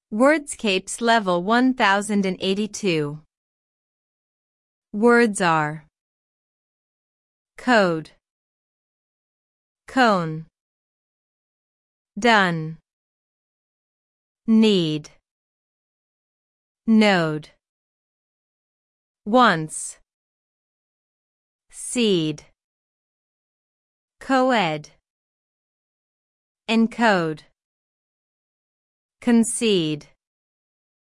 Wordscapes Level 1082. Words are code, cone, done, need, node, once, seed, coed, encode, concede.